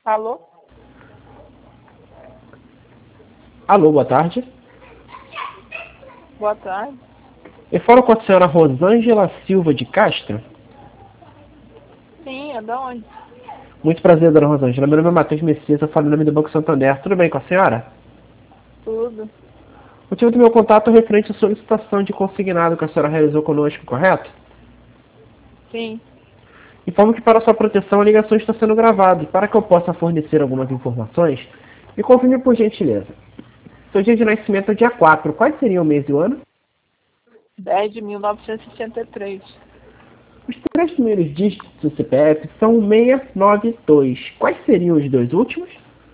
Alô? Alô, boa tarde. Boa tarde. Eu falo com a senhora Rosângela Silva de Castro. Sim, é da onde? Muito prazer, dona Rosângela. Meu nome é Matheus Messias, eu falo em nome do Banco Santander. Tudo bem com a senhora? Tudo. O motivo do meu contato é referente à solicitação de consignado que a senhora realizou conosco, correto? Sim. Informo que para sua proteção a ligação está sendo gravada e para que eu possa fornecer algumas informações, me confirme por gentileza. Seu dia de nascimento é dia 4. Quais seriam o mês e o ano? 10 de 1963. Os três primeiros dígitos do CPF são 692. Quais seriam os dois últimos?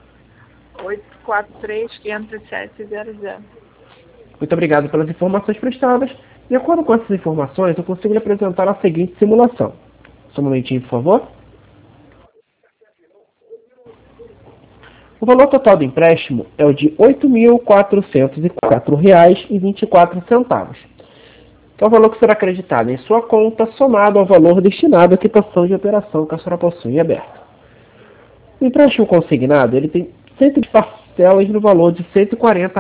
843-507-00. Muito obrigado pelas informações prestadas. De acordo com essas informações, eu consigo lhe apresentar a seguinte simulação. Só um momentinho, por favor. O valor total do empréstimo é o de R$ 8.404,24, que é o valor que será acreditado em sua conta, somado ao valor destinado à quitação de operação que a senhora possui em aberto. O empréstimo consignado ele tem 100 parcelas no valor de R$ 140.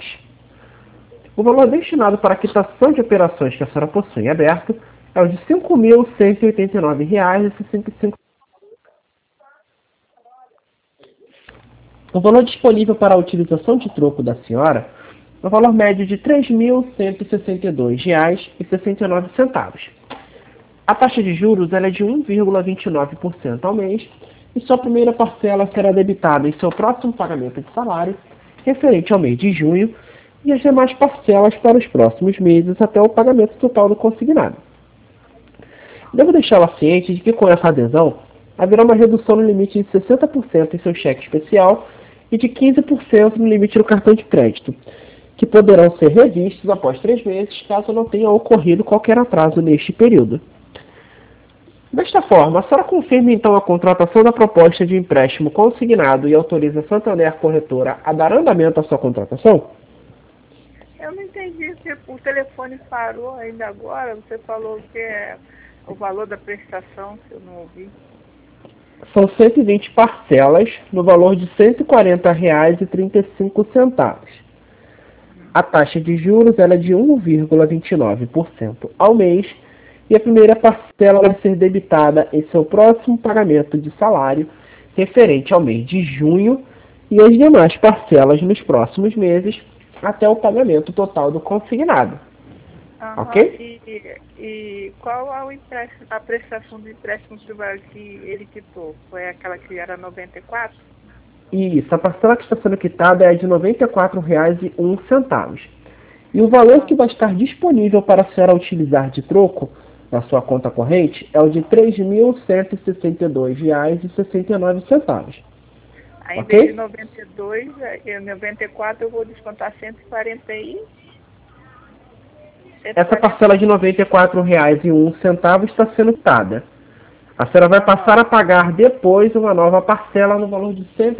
O valor destinado para a quitação de operações que a senhora possui em aberto é o de R$ 5.189,65. O valor disponível para a utilização de troco da senhora é o valor médio de R$ 3.162,69. A taxa de juros ela é de 1,29% ao mês e sua primeira parcela será debitada em seu próximo pagamento de salário, referente ao mês de junho, e as demais parcelas para os próximos meses até o pagamento total do consignado. Devo deixá-la ciente de que com essa adesão haverá uma redução no limite de 60% em seu cheque especial e de 15% no limite do cartão de crédito, que poderão ser revistos após 3 meses, caso não tenha ocorrido qualquer atraso neste período. Desta forma, a senhora confirma então a contratação da proposta de empréstimo consignado e autoriza a Santander Corretora a dar andamento à sua contratação? Eu não entendi se o telefone parou ainda agora. Você falou que é o valor da prestação, que eu não ouvi. São 120 parcelas no valor de R$ 140,35. A taxa de juros ela é de 1,29% ao mês e a primeira parcela vai ser debitada em seu próximo pagamento de salário referente ao mês de junho e as demais parcelas nos próximos meses até o pagamento total do consignado. Ok? E qual é a prestação de empréstimo que ele quitou? Foi aquela que era 94? Isso, a parcela que está sendo quitada é a de R$ 94,01. E o valor que vai estar disponível para a senhora utilizar de troco na sua conta corrente é o de R$ 3.162,69. Aí, em Ok? vez de 92 e 94, eu vou descontar 140 e... Essa parcela de R$ 94,01 está sendo quitada. A senhora vai passar a pagar depois uma nova parcela no valor de R$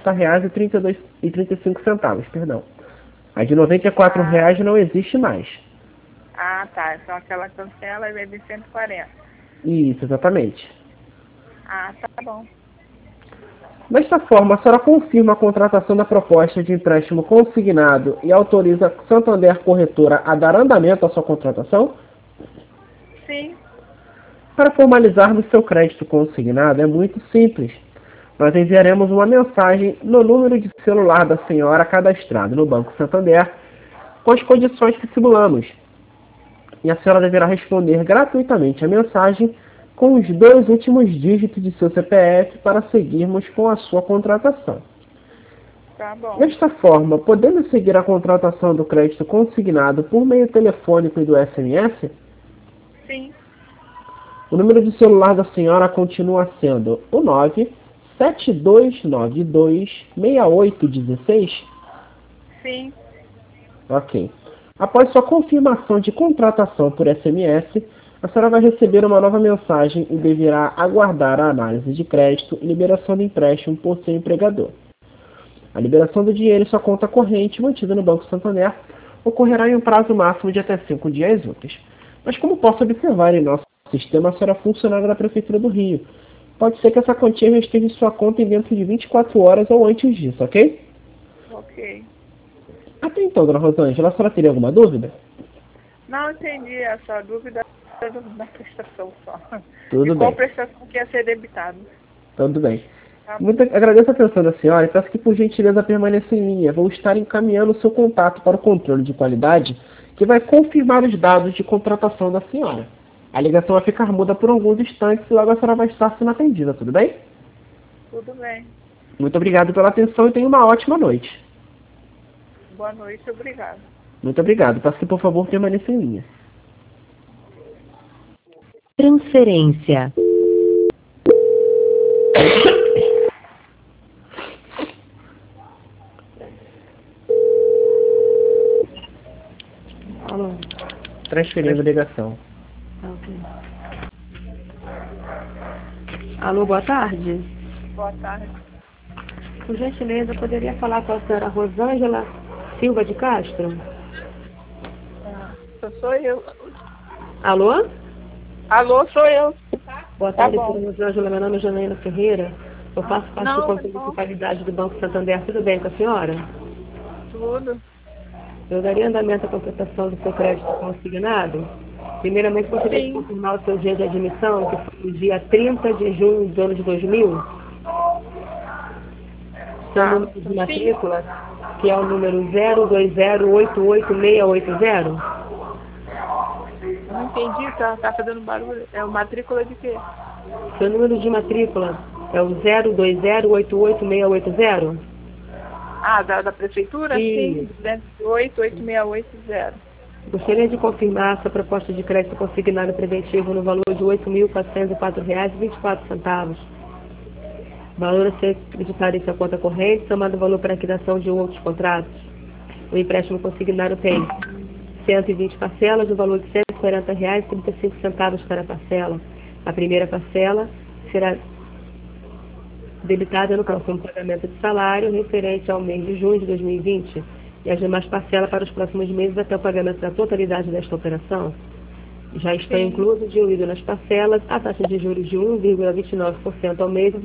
140,35. Perdão. A de R$ 94 não existe mais. Ah, tá. Então aquela cancela e vem de 140. Isso, exatamente. Ah, tá bom. Desta forma, a senhora confirma a contratação da proposta de empréstimo consignado e autoriza a Santander Corretora a dar andamento à sua contratação? Sim. Para formalizarmos seu crédito consignado é muito simples. Nós enviaremos uma mensagem no número de celular da senhora cadastrado no Banco Santander com as condições que simulamos. E a senhora deverá responder gratuitamente a mensagem com os 2 últimos dígitos de seu CPF para seguirmos com a sua contratação. Tá bom. Desta forma, podemos seguir a contratação do crédito consignado por meio telefônico e do SMS? Sim. O número de celular da senhora continua sendo o 972926816? Sim. Ok. Após sua confirmação de contratação por SMS, a senhora vai receber uma nova mensagem e deverá aguardar a análise de crédito e liberação do empréstimo por seu empregador. A liberação do dinheiro em sua conta corrente mantida no Banco Santander ocorrerá em um prazo máximo de até 5 dias úteis. Mas como posso observar em nosso sistema, a senhora é funcionária da Prefeitura do Rio pode ser que essa quantia já esteja em sua conta dentro de 24 horas ou antes disso, ok? Ok. Até então, dona Rosângela, a senhora teria alguma dúvida? Não entendi essa dúvida da prestação só. E Tudo qual bem, prestação que ia ser debitada? tudo bem. Tá bom. Muito agradeço a atenção da senhora e peço que, por gentileza, permaneça em linha. Vou estar encaminhando o seu contato para o controle de qualidade, que vai confirmar os dados de contratação da senhora. A ligação vai ficar muda por alguns instantes e logo a senhora vai estar sendo atendida, tudo bem? Tudo bem. Muito obrigado pela atenção e tenha uma ótima noite. Boa noite, obrigada. Muito obrigado. Peço que, por favor, permaneça em linha. Transferência. Alô? Transferindo a ligação. Ok. Alô, boa tarde. Boa tarde. Por gentileza, poderia falar com a senhora Rosângela Silva de Castro? Sou eu. Alô? Alô, sou eu. Boa tarde, bom. senhora Rosângela. Meu nome é Janaína Ferreira. Eu faço parte do Não, Conselho não. de Qualidade do Banco Santander. Tudo bem com a senhora? Tudo. Eu daria andamento à completação do seu crédito consignado. Primeiramente, gostaria de Sim. confirmar o seu dia de admissão, que foi no dia 30 de junho do ano de 2000. Seu Tá. número de matrícula, que é o número 020888680. Eu não entendi, tá fazendo barulho. É o matrícula de quê? Seu número de matrícula é o 020888680. Ah, da prefeitura? Sim. Sim, 208-8680. Gostaria de confirmar sua proposta de crédito consignado preventivo no valor de R$ 8.404,24. Valor a ser acreditado em sua conta corrente, somado ao valor para liquidação de outros contratos. O empréstimo consignado tem 120 parcelas, no valor de R$ 140,35 para parcela. A primeira parcela será debitada no próximo pagamento de salário referente ao mês de junho de 2020 e as demais parcelas para os próximos meses até o pagamento da totalidade desta operação. Já estão Sim. incluso diluído nas parcelas a taxa de juros de 1,29% ao mês e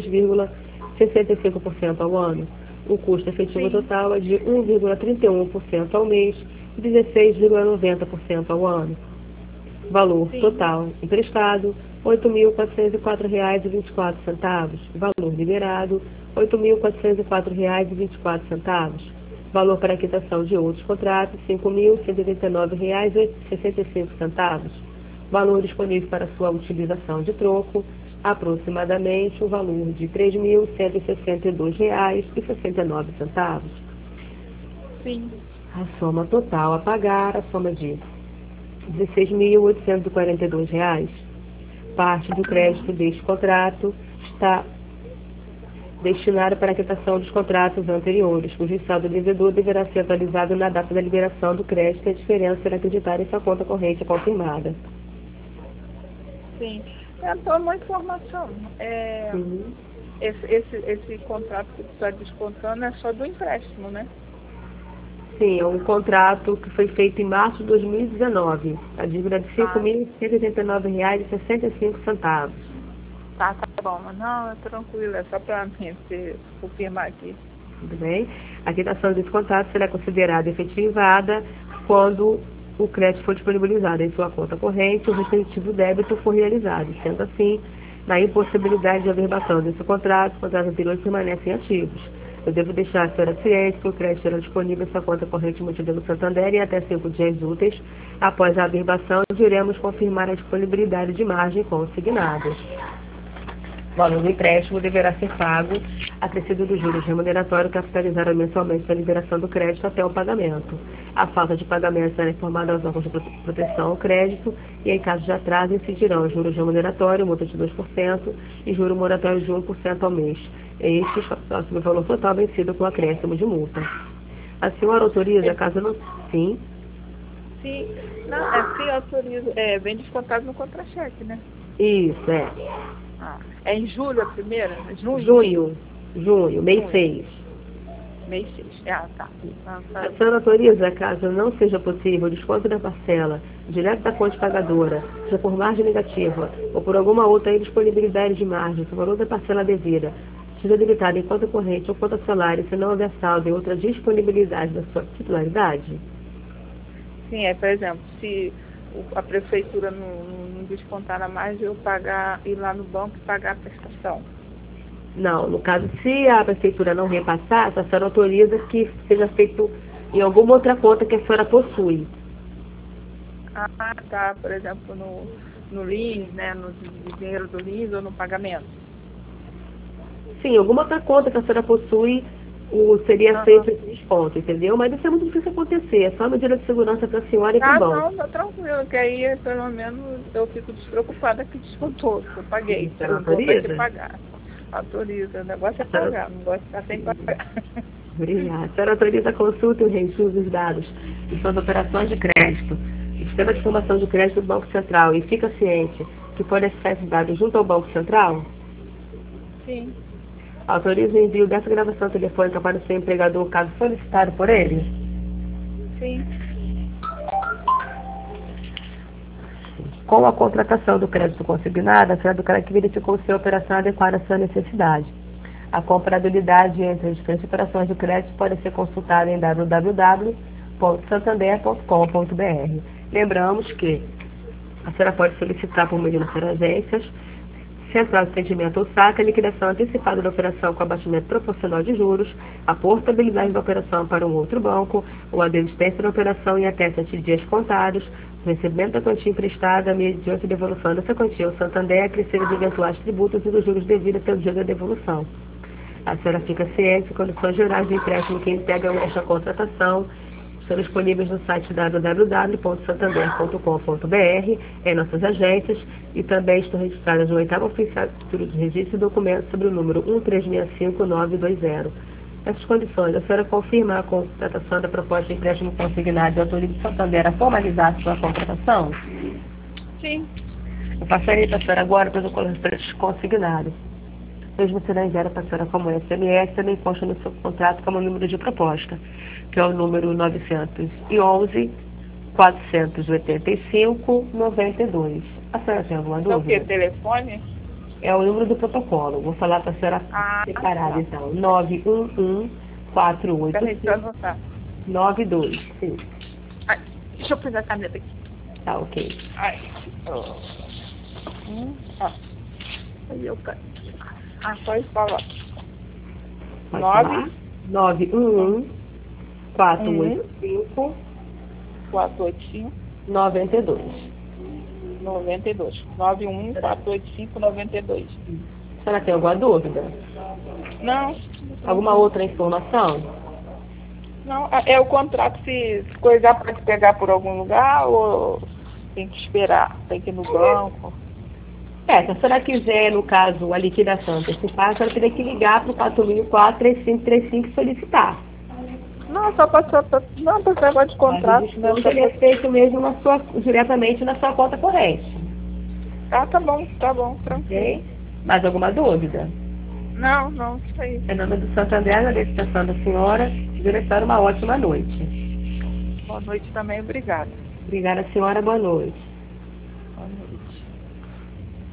16,65% ao ano. O custo efetivo Sim. total é de 1,31% ao mês e 16,90% ao ano. Valor Sim. total emprestado, R$ 8.404,24. Valor liberado, R$ 8.404,24. Valor para quitação de outros contratos, R$ 5.189,65. Valor disponível para sua utilização de troco, aproximadamente o valor de R$ 3.162,69. Sim. A soma total a pagar, a soma de R$ 16.842. Parte do crédito deste contrato está destinado para a quitação dos contratos anteriores, cujo saldo devedor deverá ser atualizado na data da liberação do crédito e a diferença será acreditada em sua conta corrente confirmada. Sim. Então, uma informação. Uhum. Esse contrato que você está descontando é só do empréstimo, né? Sim, é um contrato que foi feito em março de 2019. A dívida é de R$ 5.189,65. Tá bom. Mas não, é tranquilo. É só para mim confirmar aqui. Tudo bem? A quitação desse contrato será considerada efetivada quando o crédito for disponibilizado em sua conta corrente e o respectivo débito for realizado. Sendo assim, na impossibilidade de averbação desse contrato, os contratos anteriores permanecem ativos. Eu devo deixar a senhora ciente que o crédito será disponível em sua conta corrente multida no Santander em até 5 dias úteis. Após a averbação, iremos confirmar a disponibilidade de margem consignada. O valor do empréstimo deverá ser pago acrescido dos juros remuneratórios capitalizados mensalmente da liberação do crédito até o pagamento. A falta de pagamento será informada aos órgãos de proteção ao crédito e, em caso de atraso, incidirão juros remuneratórios, multa de 2% e juro moratório de 1% ao mês. Este sobre o valor total vencido com acréscimo de multa. A senhora autoriza, caso não... Sim. Sim. Não, sim, autorizo. Vem descontado no contra-cheque, né? Isso, é. É em julho a primeira? Junho? Junho, mês 6. Mês 6. Ah, tá. A senhora autoriza, caso não seja possível o desconto da parcela direto da fonte pagadora, seja por margem negativa ou por alguma outra indisponibilidade de margem, se o valor da parcela devida seja debitado em conta corrente ou conta salário, se não houver saldo em outra disponibilidade da sua titularidade? Sim, por exemplo, se a prefeitura não descontar na margem, eu ir lá no banco e pagar a prestação. Não, no caso, se a prefeitura não repassar, a senhora autoriza que seja feito em alguma outra conta que a senhora possui. Ah, tá. Por exemplo, no LINS, né? No dinheiro do LINS ou no pagamento. Sim, alguma outra conta que a senhora possui seria feito esse desconto, entendeu? Mas isso é muito difícil acontecer. É só uma medida de segurança para a senhora e para o banco. Não, tá tranquilo, que aí pelo menos eu fico despreocupada que descontou, que eu paguei. Você não Eu vou ter autoriza? que pagar. Autoriza, o negócio é pagar, não gosto de ficar sem pagar. Obrigada. A senhora autoriza a consulta e o registro dos dados de suas operações de crédito, o sistema de informação de crédito do Banco Central, e fica ciente que pode acessar esses dados junto ao Banco Central? Sim. Autoriza o envio dessa gravação telefônica para o seu empregador, caso solicitado por ele? Sim. Com a contratação do crédito consignado, a senhora do cara que verificou se a operação adequada à sua necessidade. A comparabilidade entre as diferentes operações de crédito pode ser consultada em www.santander.com.br. Lembramos que a senhora pode solicitar por meio das agências, central de atendimento ou saque, a liquidação antecipada da operação com abatimento proporcional de juros, a portabilidade da operação para um outro banco, ou a desistência da operação em até 7 dias contados, o recebimento da quantia emprestada mediante devolução dessa quantia ao Santander, acrescido de eventuais tributos e dos juros devidos pelo dia da devolução. A senhora fica ciente de condições gerais de empréstimo que integram esta contratação. Estão disponíveis no site www.santander.com.br, em nossas agências, e também estão registradas no 8º Oficial de Registro e Documentos sobre o número 1365920. Essas condições, a senhora confirma a contratação da proposta de empréstimo consignado e autoriza o Santander a formalizar a sua contratação? Sim. Eu passaria para a senhora agora para o empréstimo consignado. Mesmo será enviado para a senhora como SMS, também consta no seu contrato como número de proposta, que é o número 911-485-92. A senhora tem alguma dúvida? É o que? Telefone? É o número do protocolo. Vou falar para a senhora separada, tá. então. 911-485-92. Sim. Ai, deixa eu pegar a caneta aqui. Tá, ok. Ai. Aí eu caio. Pode falar. Pode falar? 911-485-92. 91485-92. A senhora tem alguma dúvida? Não. Alguma outra informação? Não, é o contrato, se coisar pode pegar por algum lugar ou tem que esperar, tem que ir no banco. Se a senhora quiser, no caso, a liquidação antecipada, a senhora teria que ligar para o 4004-3535 e solicitar. Não, só passar não, para negócio de contrato. Mas o desconto ele é feito mesmo diretamente na sua conta corrente. Tá bom, tranquilo. Ok? Mais alguma dúvida? Não, isso aí. Em nome do Santander, agradeço a atenção da senhora e desejar uma ótima noite. Boa noite também, obrigada. Obrigada, senhora, boa noite.